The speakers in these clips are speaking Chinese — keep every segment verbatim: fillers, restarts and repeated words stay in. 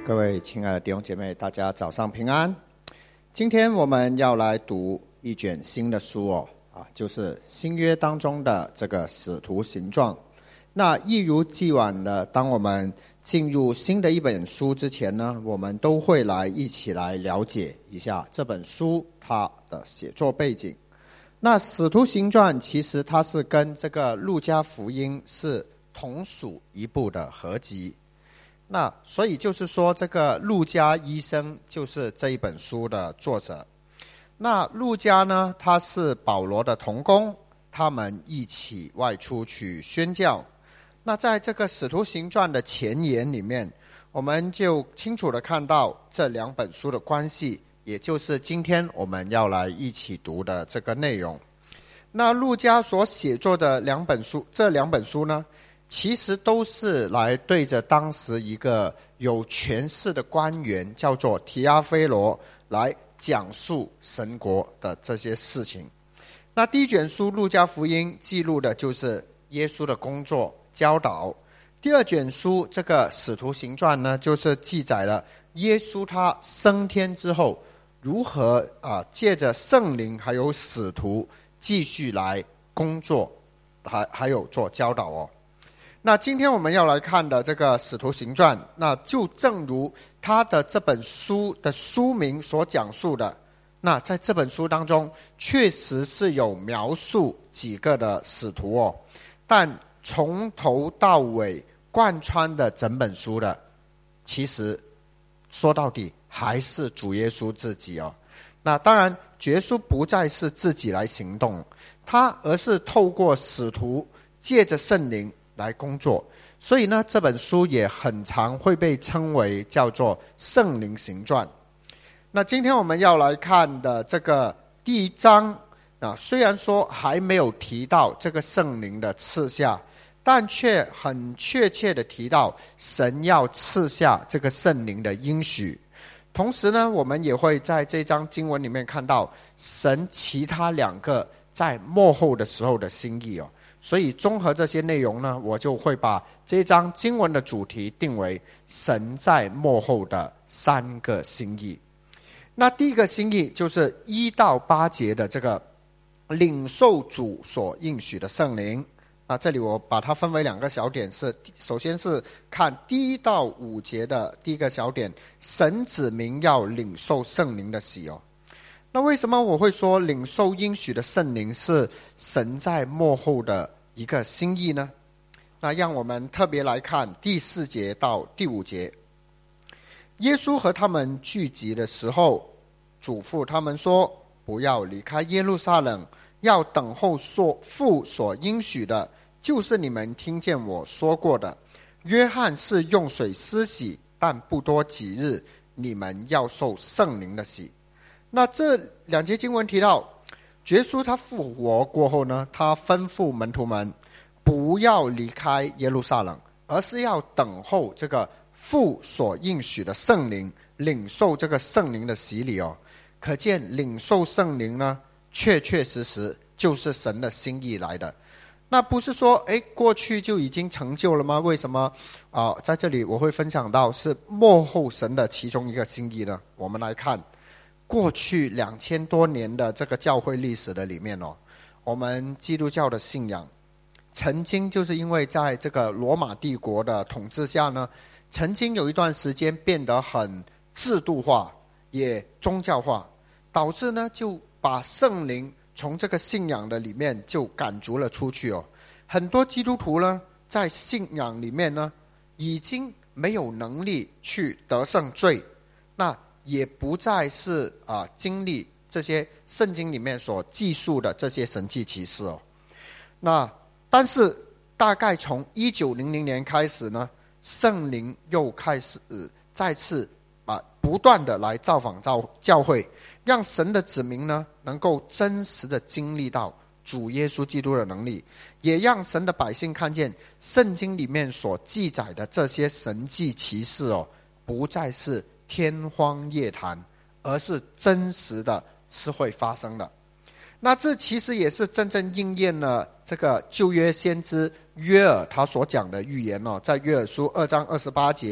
各位亲爱的弟兄姐妹，大家早上平安。今天我们要来读一卷新的书哦，啊，就是新约当中的这个使徒行传。那一如既往的，当我们进入新的一本书之前呢，我们都会来一起来了解一下这本书它的写作背景。那使徒行传其实它是跟这个路加福音是同属一部的合集。那所以就是说，这个路加医生就是这一本书的作者。那路加呢，他是保罗的同工，他们一起外出去宣教。那在这个使徒行传的前言里面，我们就清楚地看到这两本书的关系，也就是今天我们要来一起读的这个内容。那路加所写作的两本书，这两本书呢，其实都是来对着当时一个有权势的官员叫做提阿非罗来讲述神国的这些事情。那第一卷书路加福音记录的就是耶稣的工作教导，第二卷书这个使徒行传呢，就是记载了耶稣他升天之后如何啊借着圣灵还有使徒继续来工作，还还有做教导哦。那今天我们要来看的这个使徒行传，那就正如他的这本书的书名所讲述的，那在这本书当中确实是有描述几个的使徒哦，但从头到尾贯穿的整本书的，其实说到底还是主耶稣自己哦。那当然耶稣不再是自己来行动，他而是透过使徒借着圣灵来工作，所以呢，这本书也很常会被称为叫做圣灵行传。那今天我们要来看的这个第一章啊，虽然说还没有提到这个圣灵的赐下，但却很确切的提到神要赐下这个圣灵的应许。同时呢，我们也会在这章经文里面看到神其他两个在末后的时候的心意哦。所以综合这些内容呢，我就会把这章经文的主题定为神在末后的三个心意。那第一个心意就是一到八节的这个领受主所应许的圣灵。那这里我把它分为两个小点，是首先是看第一到五节的第一个小点，神指明要领受圣灵的喜哦。那为什么我会说领受应许的圣灵是神在末后的一个心意呢？那让我们特别来看第四节到第五节。耶稣和他们聚集的时候，嘱咐他们说，不要离开耶路撒冷，要等候父所应许的，就是你们听见我说过的。约翰是用水施洗，但不多几日，你们要受圣灵的洗。那这两节经文提到，耶稣他复活过后呢，他吩咐门徒们不要离开耶路撒冷，而是要等候这个父所应许的圣灵，领受这个圣灵的洗礼哦。可见领受圣灵呢，确确实实就是神的心意来的。那不是说诶过去就已经成就了吗？为什么啊、呃？在这里我会分享到是末后神的其中一个心意呢？我们来看过去两千多年的这个教会历史的里面哦，我们基督教的信仰曾经就是因为在这个罗马帝国的统治下呢，曾经有一段时间变得很制度化，也宗教化，导致呢就把圣灵从这个信仰的里面就赶逐了出去哦。很多基督徒呢在信仰里面呢已经没有能力去得胜罪，那也不再是啊、呃、经历这些圣经里面所记述的这些神迹奇事哦。那但是大概从一九零零年开始呢，圣灵又开始、呃、再次啊、呃、不断的来造访教教会，让神的子民呢能够真实的经历到主耶稣基督的能力，也让神的百姓看见圣经里面所记载的这些神迹奇事哦，不再是天方夜谭，而是真实的，是会发生的。那这其实也是真正应验了这个旧约先知约珥他所讲的预言哦，在约珥书二章二十八节，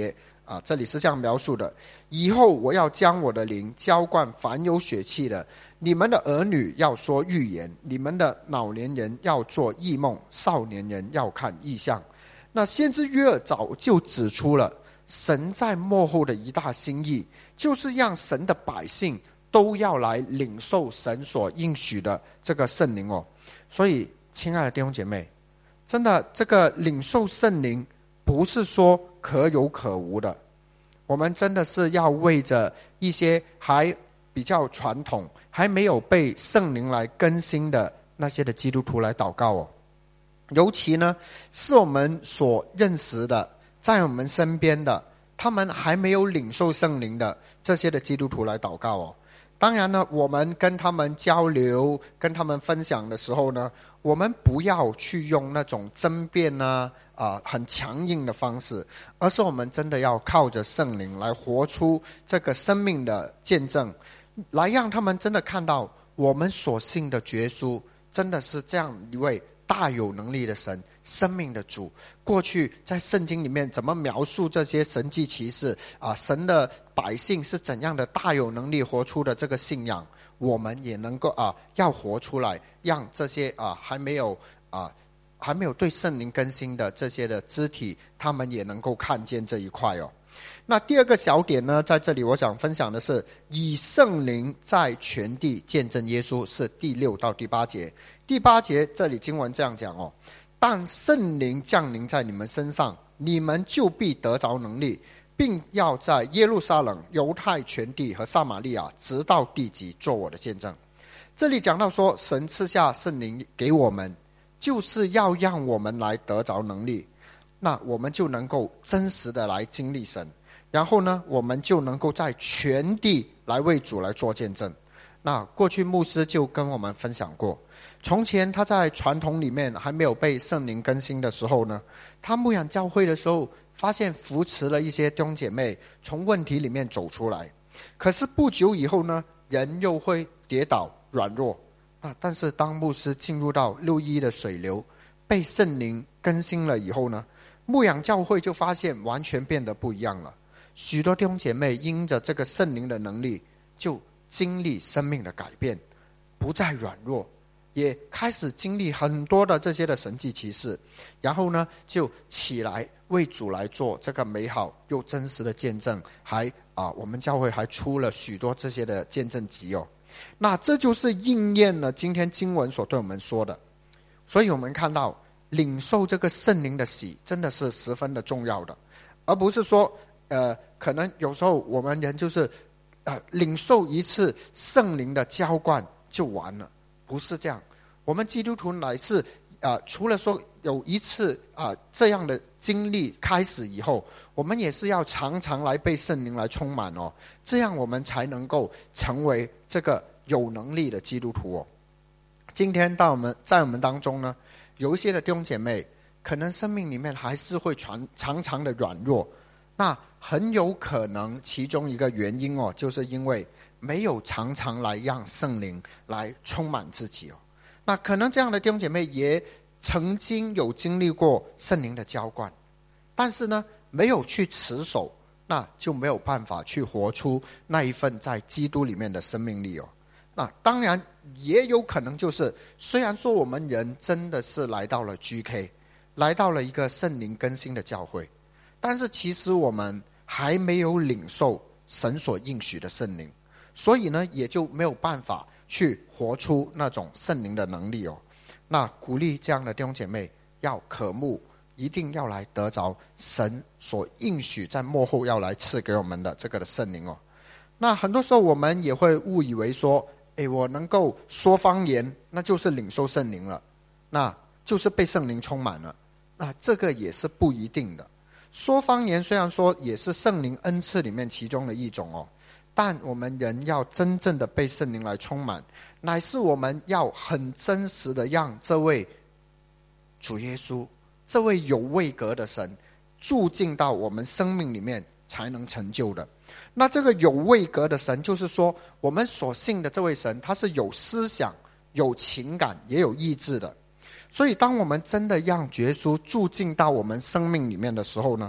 啊，这里是这样描述的：以后我要将我的灵浇灌凡有血气的，你们的儿女要说预言，你们的老年人要做异梦，少年人要看异象。那先知约珥早就指出了神在末后的一大心意，就是让神的百姓都要来领受神所应许的这个圣灵哦。所以亲爱的弟兄姐妹，真的这个领受圣灵不是说可有可无的，我们真的是要为着一些还比较传统还没有被圣灵来更新的那些的基督徒来祷告哦。尤其呢是我们所认识的在我们身边的他们还没有领受圣灵的这些的基督徒来祷告哦。当然呢，我们跟他们交流跟他们分享的时候呢，我们不要去用那种争辩啊、呃、很强硬的方式，而是我们真的要靠着圣灵来活出这个生命的见证，来让他们真的看到我们所信的耶稣真的是这样一位大有能力的神，生命的主。过去在圣经里面怎么描述这些神迹奇事啊？神的百姓是怎样的大有能力活出的这个信仰，我们也能够啊要活出来，让这些啊还没有啊还没有对圣灵更新的这些的肢体，他们也能够看见这一块哦。那第二个小点呢，在这里我想分享的是以圣灵在全地见证耶稣，是第六到第八节。第八节这里经文这样讲哦：但圣灵降临在你们身上，你们就必得着能力，并要在耶路撒冷、犹太全地和撒玛利亚直到地极做我的见证。这里讲到说，神赐下圣灵给我们，就是要让我们来得着能力，那我们就能够真实的来经历神，然后呢我们就能够在全地来为主来做见证。那过去牧师就跟我们分享过，从前他在传统里面还没有被圣灵更新的时候呢，他牧养教会的时候发现扶持了一些弟兄姐妹从问题里面走出来，可是不久以后呢，人又会跌倒软弱啊。但是当牧师进入到六一的水流被圣灵更新了以后呢，牧养教会就发现完全变得不一样了。许多弟兄姐妹因着这个圣灵的能力，就经历生命的改变，不再软弱，也开始经历很多的这些的神迹奇事，然后呢就起来为主来做这个美好又真实的见证，还啊我们教会还出了许多这些的见证集哦。那这就是应验了今天经文所对我们说的。所以我们看到领受这个圣灵的喜真的是十分的重要的，而不是说呃可能有时候我们人就是呃领受一次圣灵的浇灌就完了，不是这样。我们基督徒乃是呃除了说有一次啊、呃、这样的经历开始以后，我们也是要常常来被圣灵来充满哦，这样我们才能够成为这个有能力的基督徒哦。今天到我们在我们当中呢，有一些的弟兄姐妹可能生命里面还是会传常常的软弱，那很有可能其中一个原因哦，就是因为没有常常来让圣灵来充满自己哦。那可能这样的弟兄姐妹也曾经有经历过圣灵的浇灌，但是呢没有去持守，那就没有办法去活出那一份在基督里面的生命力哦。那当然也有可能就是虽然说我们人真的是来到了 G K， 来到了一个圣灵更新的教会，但是其实我们还没有领受神所应许的圣灵，所以呢也就没有办法去活出那种圣灵的能力哦。那鼓励这样的弟兄姐妹要渴慕，一定要来得着神所应许在末后要来赐给我们的这个的圣灵哦。那很多时候我们也会误以为说，诶，我能够说方言，那就是领受圣灵了，那就是被圣灵充满了。那这个也是不一定的。说方言虽然说也是圣灵恩赐里面其中的一种哦，但我们人要真正的被圣灵来充满，乃是我们要很真实的让这位主耶稣，这位有位格的神住进到我们生命里面才能成就的。那这个有位格的神，就是说我们所信的这位神，他是有思想、有情感也有意志的。所以当我们真的让耶稣住进到我们生命里面的时候呢，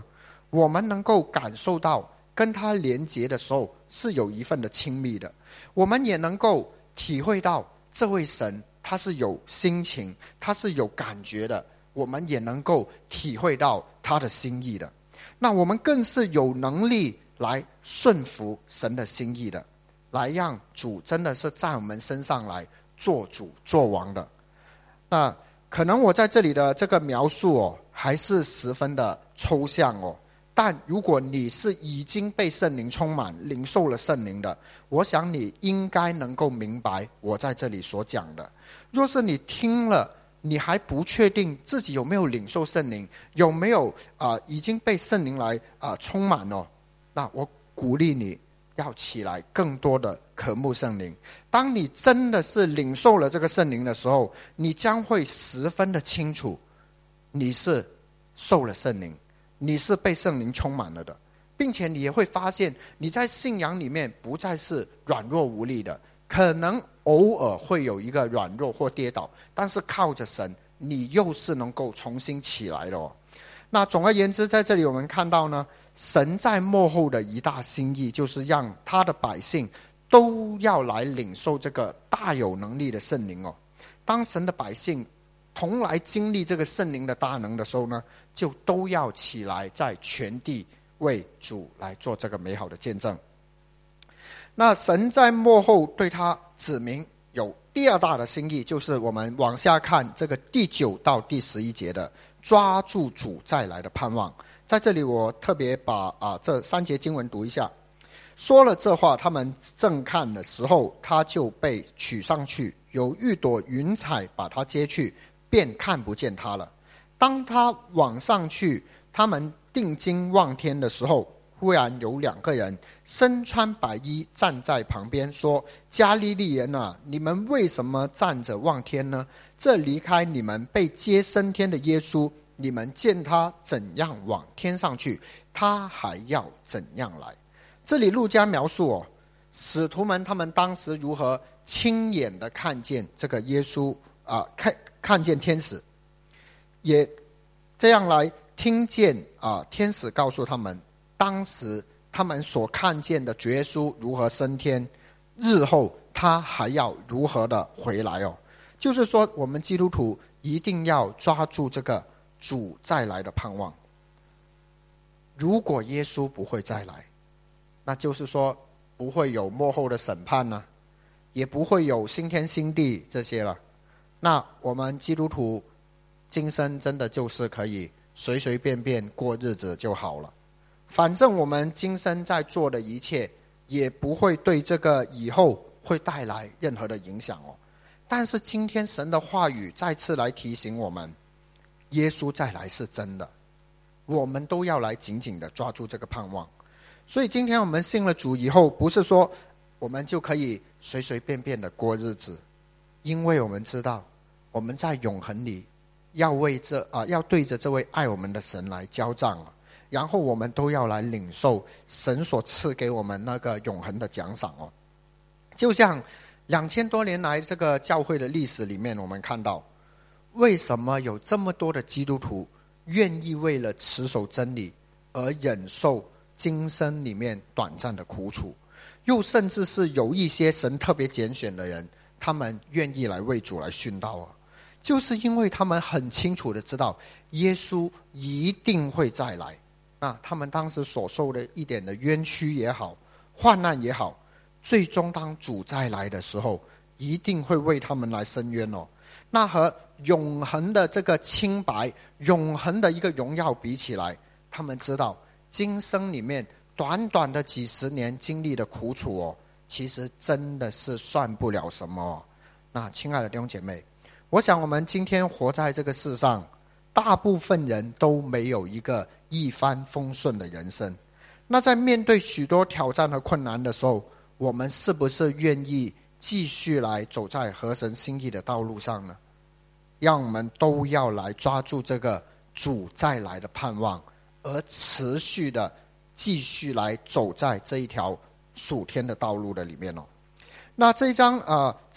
我们能够感受到跟他连结的时候是有一份的亲密的，我们也能够体会到这位神他是有心情，他是有感觉的，我们也能够体会到他的心意的。那我们更是有能力来顺服神的心意的，来让主真的是在我们身上来做主做王的。那可能我在这里的这个描述哦，还是十分的抽象哦。但如果你是已经被圣灵充满，领受了圣灵的，我想你应该能够明白我在这里所讲的。若是你听了，你还不确定自己有没有领受圣灵，有没有、呃、已经被圣灵来、呃、充满哦，那我鼓励你要起来更多的渴慕圣灵。当你真的是领受了这个圣灵的时候，你将会十分的清楚你是受了圣灵，你是被圣灵充满了的，并且你也会发现你在信仰里面不再是软弱无力的，可能偶尔会有一个软弱或跌倒，但是靠着神你又是能够重新起来的哦。那总而言之，在这里我们看到呢，神在末后的一大心意就是让他的百姓都要来领受这个大有能力的圣灵哦。当神的百姓同来经历这个圣灵的大能的时候呢，就都要起来在全地为主来做这个美好的见证。那神在末后对他指明有第二大的心意，就是我们往下看这个第九到第十一节的抓住主再来的盼望。在这里我特别把、啊、这三节经文读一下。说了这话，他们正看的时候，他就被取上去，有一朵云彩把他接去，便看不见他了。当他往上去，他们定睛望天的时候，忽然有两个人身穿白衣站在旁边，说：加利利人啊，你们为什么站着望天呢？这离开你们被接升天的耶稣，你们见他怎样往天上去，他还要怎样来。这里路加描述哦，使徒们他们当时如何亲眼的看见这个耶稣啊、呃，看看见天使，也这样来听见啊、呃，天使告诉他们，当时他们所看见的主耶稣如何升天，日后他还要如何的回来哦。就是说，我们基督徒一定要抓住这个主再来的盼望。如果耶稣不会再来，那就是说不会有末后的审判呢、啊，也不会有新天新地这些了。那我们基督徒今生真的就是可以随随便便过日子就好了，反正我们今生在做的一切也不会对这个以后会带来任何的影响哦。但是今天神的话语再次来提醒我们，耶稣再来是真的，我们都要来紧紧的抓住这个盼望。所以今天我们信了主以后，不是说我们就可以随随便便的过日子，因为我们知道我们在永恒里要为这啊、呃、要对着这位爱我们的神来交账，然后我们都要来领受神所赐给我们那个永恒的奖赏哦。就像两千多年来这个教会的历史里面，我们看到为什么有这么多的基督徒愿意为了持守真理而忍受今生里面短暂的苦楚，又甚至是有一些神特别拣选的人，他们愿意来为主来殉道啊，就是因为他们很清楚的知道耶稣一定会再来。那他们当时所受的一点的冤屈也好，患难也好，最终当主再来的时候，一定会为他们来伸冤哦。那和永恒的这个清白，永恒的一个荣耀比起来，他们知道今生里面短短的几十年经历的苦楚哦，其实真的是算不了什么哦。那亲爱的弟兄姐妹，我想我们今天活在这个世上，大部分人都没有一个一帆风顺的人生。那在面对许多挑战和困难的时候，我们是不是愿意继续来走在合神心意的道路上呢？让我们都要来抓住这个主再来的盼望，而持续的继续来走在这一条属天的道路的里面哦。那这一章呃，在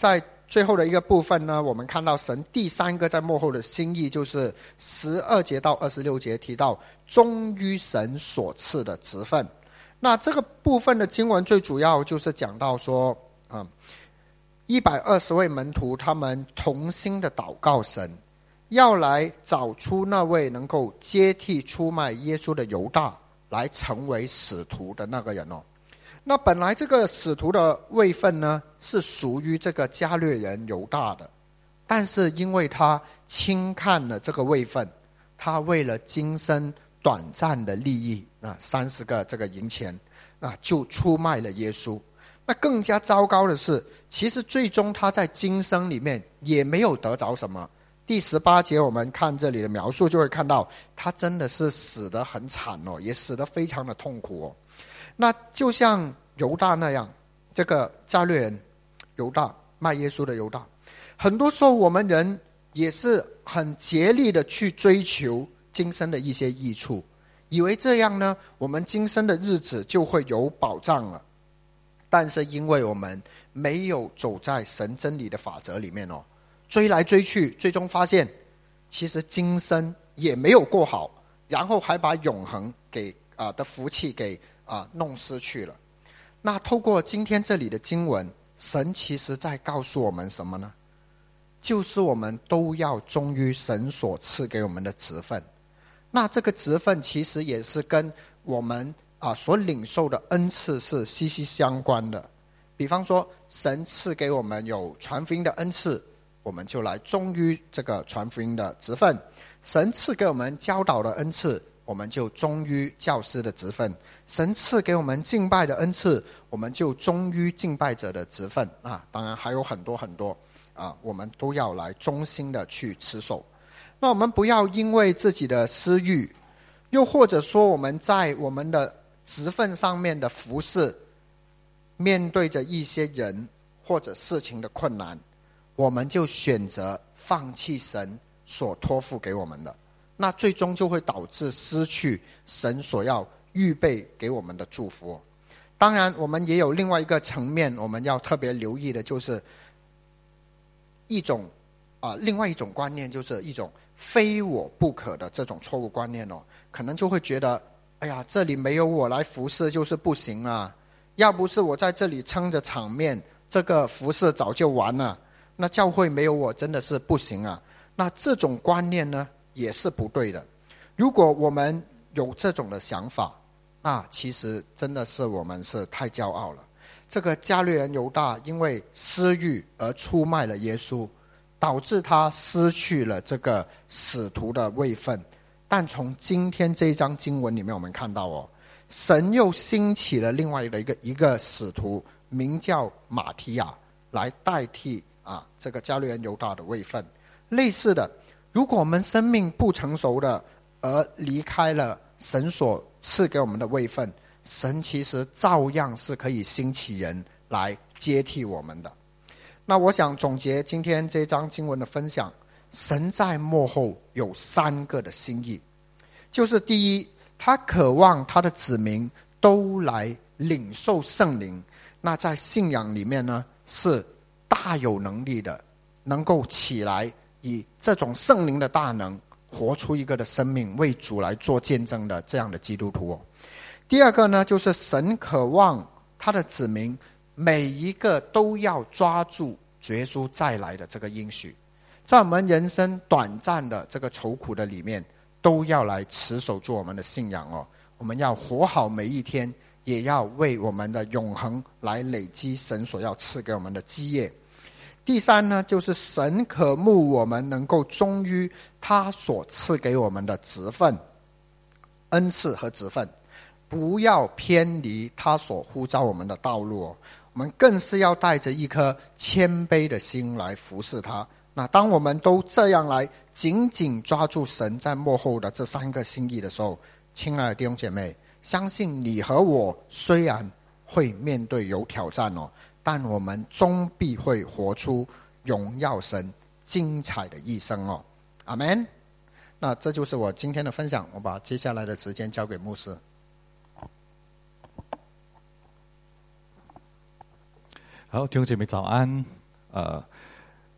最后的一个部分呢，我们看到神第三个在幕后的心意，就是十二节到二十六节提到忠于神所赐的职分。那这个部分的经文最主要就是讲到说，嗯，一百二十位门徒他们同心的祷告神，要来找出那位能够接替出卖耶稣的犹大，来成为使徒的那个人哦。那本来这个使徒的位分呢，是属于这个加略人犹大的，但是因为他轻看了这个位分，他为了今生短暂的利益，那三十个这个银钱，那就出卖了耶稣。那更加糟糕的是，其实最终他在今生里面也没有得着什么。第十八节我们看这里的描述，就会看到他真的是死得很惨哦，也死得非常的痛苦哦。那就像犹大那样，这个加略人犹大，卖耶稣的犹大，很多时候我们人也是很竭力的去追求今生的一些益处，以为这样呢，我们今生的日子就会有保障了。但是因为我们没有走在神真理的法则里面哦，追来追去，最终发现其实今生也没有过好，然后还把永恒给啊、呃、的福气给啊、呃、弄失去了。那透过今天这里的经文，神其实在告诉我们什么呢？就是我们都要忠于神所赐给我们的职分。那这个职分其实也是跟我们啊所领受的恩赐是息息相关的。比方说，神赐给我们有传福音的恩赐，我们就来忠于这个传福音的职分；神赐给我们教导的恩赐，我们就忠于教师的职分；神赐给我们敬拜的恩赐，我们就忠于敬拜者的职分啊。当然还有很多很多啊，我们都要来忠心的去持守。那我们不要因为自己的私欲，又或者说我们在我们的职分上面的服事，面对着一些人或者事情的困难，我们就选择放弃神所托付给我们的，那最终就会导致失去神所要预备给我们的祝福。当然我们也有另外一个层面我们要特别留意的，就是一种啊、呃，另外一种观念，就是一种非我不可的这种错误观念哦，可能就会觉得，哎呀，这里没有我来服侍就是不行啊，要不是我在这里撑着场面，这个服侍早就完了，那教会没有我真的是不行啊。那这种观念呢也是不对的。如果我们有这种的想法，那其实真的是我们是太骄傲了。这个加略人犹大因为私欲而出卖了耶稣，导致他失去了这个使徒的位分。但从今天这一章经文里面我们看到哦，神又兴起了另外的一个一个使徒，名叫马提亚，来代替啊这个加略人犹大的位分。类似的，如果我们生命不成熟的而离开了神所赐给我们的位分，神其实照样是可以兴起人来接替我们的。那我想总结今天这章经文的分享，神在幕后有三个的心意，就是第一，他渴望他的子民都来领受圣灵，那在信仰里面呢是大有能力的，能够起来以这种圣灵的大能活出一个的生命，为主来做见证的这样的基督徒哦。第二个呢，就是神渴望他的子民每一个都要抓住主耶稣再来的这个应许，在我们人生短暂的这个愁苦的里面，都要来持守住我们的信仰哦。我们要活好每一天，也要为我们的永恒来累积神所要赐给我们的基业。第三呢，就是神渴慕我们能够忠于他所赐给我们的职分、恩赐和职分，不要偏离他所呼召我们的道路哦。我们更是要带着一颗谦卑的心来服侍他。那当我们都这样来紧紧抓住神在幕后的这三个心意的时候，亲爱的弟兄姐妹，相信你和我虽然会面对有挑战哦，但我们终必会活出荣耀神精彩的一生哦。阿们。那这就是我今天的分享，我把接下来的时间交给牧师。 好，弟兄姐妹早安。呃，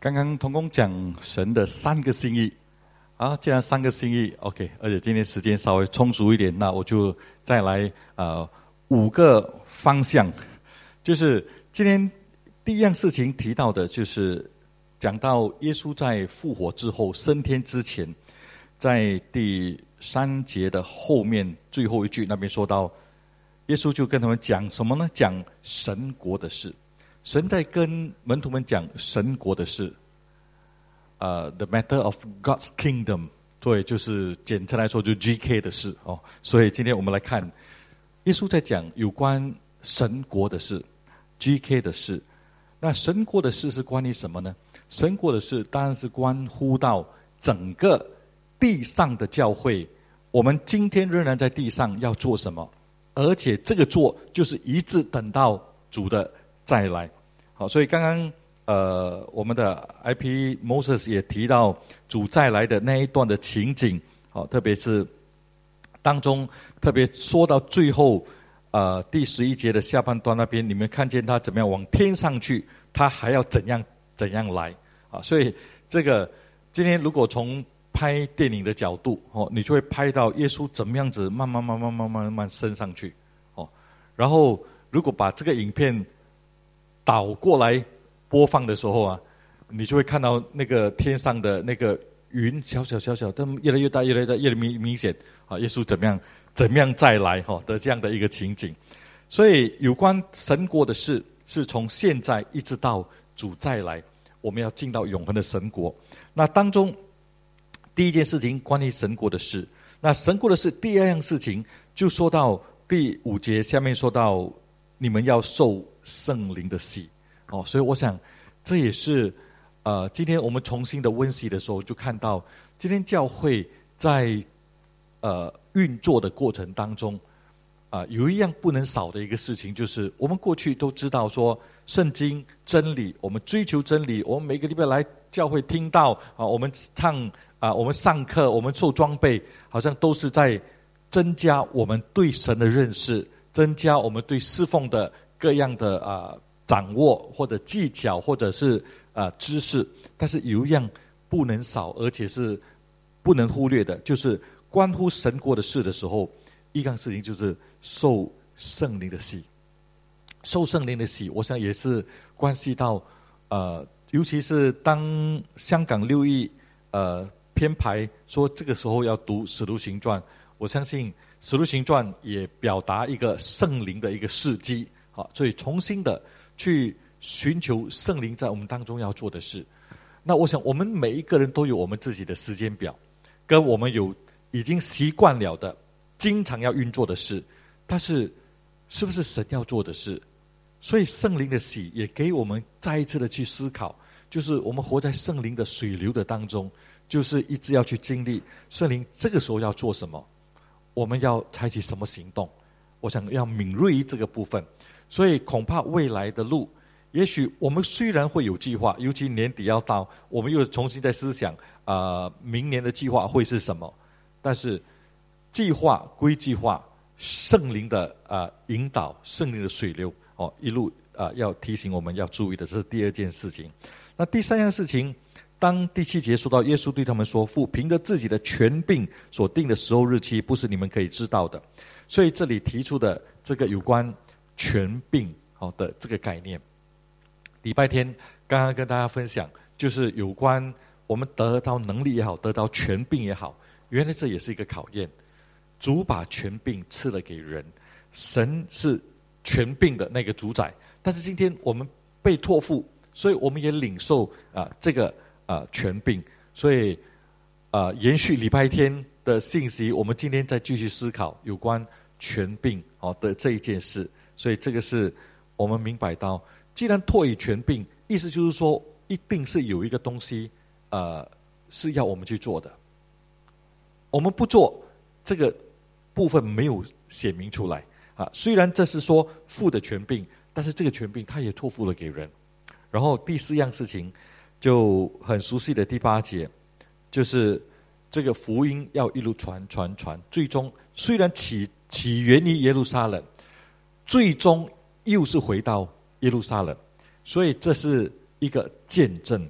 刚刚同工讲神的三个心意，啊，既然三个心意 ，OK， 而且今天时间稍微充足一点，那我就再来呃五个方向，就是今天第一样事情提到的，就是讲到耶稣在复活之后升天之前，在第三节的后面最后一句那边说到，耶稣就跟他们讲什么呢？讲神国的事。神在跟门徒们讲神国的事，呃、uh, ，the matter of God's kingdom， 对，就是简称来说就 G K 的事哦。所以今天我们来看，耶稣在讲有关神国的事 ，G K 的事。那神国的事是关于什么呢？神国的事当然是关乎到整个地上的教会，我们今天仍然在地上要做什么，而且这个做就是一直等到主的再来。好，所以刚刚呃我们的 I P Moses 也提到主再来的那一段的情景，好，特别是当中特别说到最后呃第十一节的下半段那边，你们看见他怎么样往天上去，他还要怎样怎样来啊？所以这个今天如果从拍电影的角度哦，你就会拍到耶稣怎么样子慢慢慢慢慢慢慢慢升上去哦，然后如果把这个影片倒过来播放的时候啊，你就会看到那个天上的那个云小小小小，但越来越大，越来越大，越来越明明显啊！耶稣怎么样怎么样再来哈的这样的一个情景。所以有关神国的事，是从现在一直到主再来，我们要进到永恒的神国。那当中第一件事情关于神国的事，那神国的事第二样事情就说到第五节下面说到，你们要受圣灵的洗哦，所以我想这也是呃，今天我们重新的温习的时候，就看到今天教会在呃运作的过程当中，啊、呃，有一样不能少的一个事情，就是我们过去都知道说圣经真理，我们追求真理，我们每个礼拜来教会听到啊，我们唱啊，我们上课，我们受装备，好像都是在增加我们对神的认识，增加我们对侍奉的各样的啊、呃、掌握或者技巧或者是啊、呃、知识。但是有一样不能少，而且是不能忽略的，就是关乎神国的事的时候，一样事情就是受圣灵的洗。受圣灵的洗，我想也是关系到呃，尤其是当香港六一呃编排说这个时候要读使徒行传，我相信使徒行传也表达一个圣灵的一个事迹，好，所以重新的去寻求圣灵在我们当中要做的事。那我想我们每一个人都有我们自己的时间表，跟我们有已经习惯了的经常要运作的事，但是是不是神要做的事？所以圣灵的洗也给我们再一次的去思考，就是我们活在圣灵的水流的当中，就是一直要去经历圣灵这个时候要做什么，我们要采取什么行动。我想要敏锐于这个部分。所以恐怕未来的路，也许我们虽然会有计划，尤其年底要到，我们又重新在思想啊、呃，明年的计划会是什么，但是计划归计划，圣灵的啊、呃、引导，圣灵的水流哦，一路啊、呃、要提醒我们要注意的，这是第二件事情。那第三样事情，当第七节说到耶稣对他们说，父凭着自己的权柄所定的时候日期，不是你们可以知道的。所以这里提出的这个有关权柄好的这个概念，礼拜天刚刚跟大家分享，就是有关我们得到能力也好，得到权柄也好，原来这也是一个考验。主把权柄赐了给人，神是权柄的那个主宰，但是今天我们被托付，所以我们也领受啊、呃、这个啊、呃、权柄。所以啊、呃、延续礼拜天的信息，我们今天再继续思考有关权柄哦的这一件事。所以这个是我们明白到，既然托以权柄，意思就是说一定是有一个东西呃是要我们去做的，我们不做这个部分没有写明出来啊。虽然这是说父的权柄，但是这个权柄他也托付了给人。然后第四样事情就很熟悉的第八节，就是这个福音要一路传传传，最终虽然起起源于耶路撒冷，最终又是回到耶路撒冷，所以这是一个见证。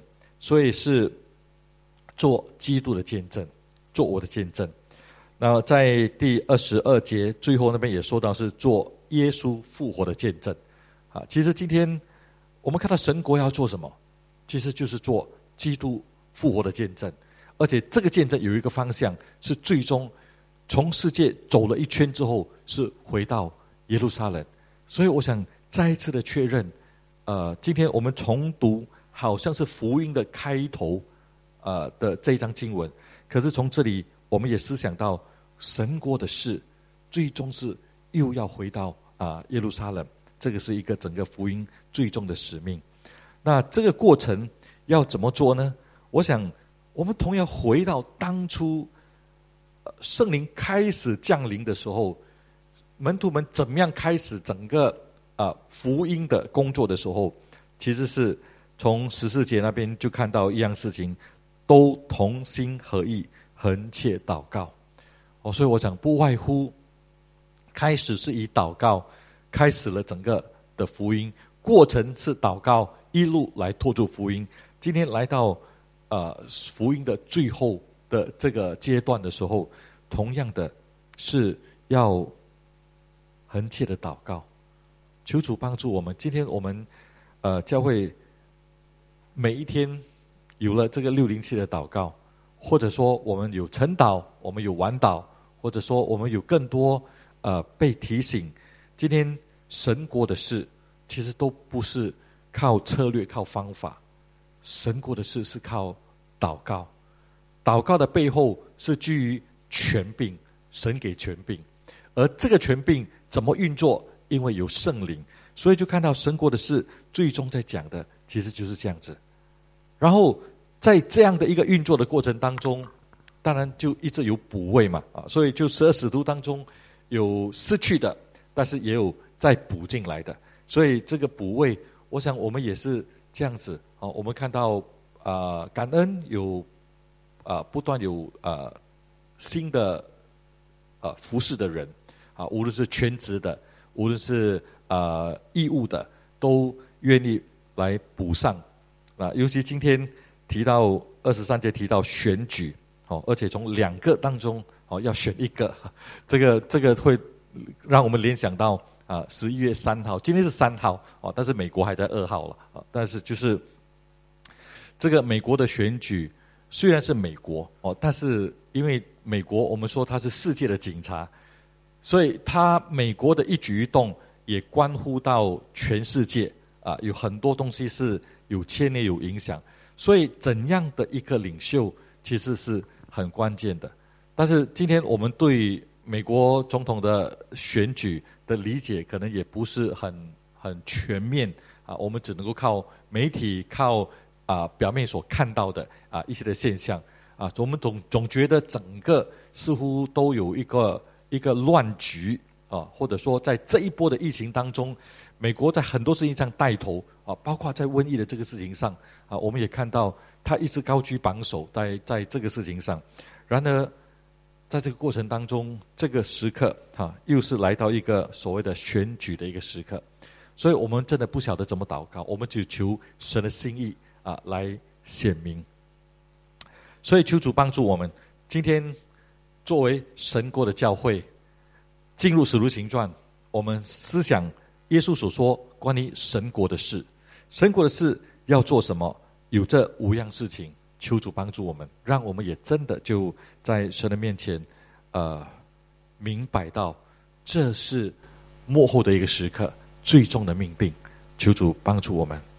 所以是做基督的见证，做我的见证。那在第二十二节最后那边也说到是做耶稣复活的见证啊。其实今天我们看到神国要做什么，其实就是做基督复活的见证，而且这个见证有一个方向，是最终从世界走了一圈之后是回到耶路撒冷。所以我想再一次的确认，呃，今天我们重读好像是福音的开头呃的这一章经文，可是从这里我们也思想到神国的事最终是又要回到啊、呃、耶路撒冷，这个是一个整个福音最终的使命。那这个过程要怎么做呢？我想我们同样回到当初、呃、圣灵开始降临的时候，门徒们怎么样开始整个啊、呃、福音的工作的时候，其实是从十四节那边就看到一样事情，都同心合意恒切祷告。哦，所以我想不外乎开始是以祷告开始了整个的福音，过程是祷告一路来托住福音。今天来到呃福音的最后的这个阶段的时候，同样的是要恒切的祷告，求主帮助我们。今天我们呃教会每一天有了这个六零七的祷告，或者说我们有晨祷，我们有晚祷，或者说我们有更多呃被提醒。今天神国的事其实都不是靠策略靠方法，神国的事是靠祷告。祷告的背后是基于权柄，神给权柄，而这个权柄怎么运作，因为有圣灵，所以就看到神国的事最终在讲的其实就是这样子。然后在这样的一个运作的过程当中，当然就一直有补位嘛，啊，所以就十二使徒当中有失去的，但是也有再补进来的。所以这个补位，我想我们也是这样子啊。我们看到啊、呃，感恩有啊、呃，不断有啊、呃、新的呃服侍的人啊，无论是全职的，无论是啊、呃、义务的，都愿意来补上啊。尤其今天提到二十三节提到选举，哦，而且从两个当中哦要选一个，这个这个会让我们联想到啊十一月三号，今天是三号哦，但是美国还在二号了啊。但是就是这个美国的选举虽然是美国哦，但是因为美国我们说它是世界的警察，所以它美国的一举一动也关乎到全世界啊，有很多东西是有牵连有影响。所以怎样的一个领袖其实是很关键的。但是今天我们对美国总统的选举的理解可能也不是很很全面啊，我们只能够靠媒体靠啊表面所看到的啊一些的现象啊，我们总总觉得整个似乎都有一个一个乱局啊，或者说在这一波的疫情当中，美国在很多事情上带头啊，包括在瘟疫的这个事情上啊，我们也看到他一直高居榜首在在这个事情上。然而在这个过程当中，这个时刻啊，又是来到一个所谓的选举的一个时刻，所以我们真的不晓得怎么祷告，我们只求神的心意啊来显明。所以求主帮助我们，今天作为神国的教会，进入使徒行传，我们思想耶稣所说关于神国的事，神国的事要做什么？有这五样事情，求主帮助我们，让我们也真的就在神的面前，呃，明白到这是末后的一个时刻，最终的命定。求主帮助我们。